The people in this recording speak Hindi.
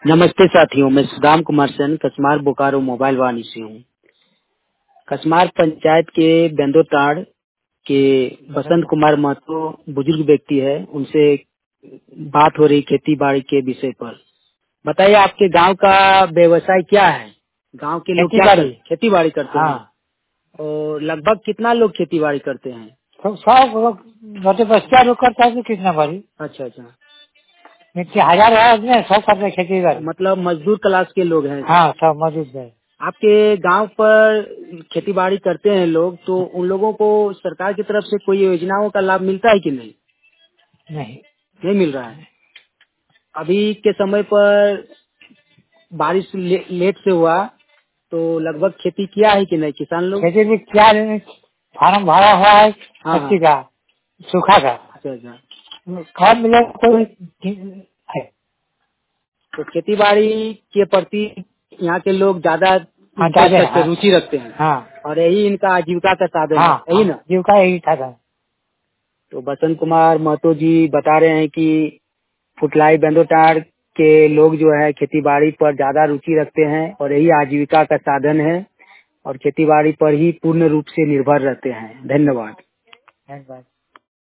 नमस्ते साथियों, मैं सुदाम कुमार सेन कसमार बोकारो मोबाइल वाणी से हूँ। कसमार पंचायत के बेंदोताड़ के बसंत कुमार महतो बुजुर्ग व्यक्ति है, उनसे बात हो रही खेती बाड़ी के विषय पर। बताइए, आपके गांव का व्यवसाय क्या है? गांव के लोग क्या खेती बाड़ी करते हैं? और लगभग कितना लोग खेती बाड़ी करते हैं? सब लोग बच्चा लोग करता है, कितना बारी। अच्छा अच्छा, 1000 है, सब करते खेती बाड़ी। मतलब मजदूर क्लास के लोग हैं? हाँ, सब मौजूद है। आपके गांव पर खेती बाड़ी करते हैं लोग, तो उन लोगों को सरकार की तरफ से कोई योजनाओं का लाभ मिलता है कि नहीं? नहीं, नहीं मिल रहा है। अभी के समय पर बारिश लेट से हुआ, तो लगभग खेती किया है कि नहीं किसान लोग? खेती भी क्या फार्म भरा हुआ है, हाँ खेती हाँ, का, सूखा का। अच्छा अच्छा। खाद मिलेगा कोई है। तो खेती बाड़ी के प्रति यहाँ के लोग ज्यादा ज्यादा है। रुचि रखते हैं। हाँ और यही इनका आजीविका का साधन है, हाँ, यही ना? जीविका यही था। तो बसंत कुमार महतो जी बता रहे हैं कि फुटलाई बेंदोटार के लोग जो है खेती बाड़ी पर ज्यादा रुचि रखते हैं और यही आजीविका का साधन है और खेती बाड़ी पर ही पूर्ण रूप से निर्भर रहते हैं। धन्यवाद।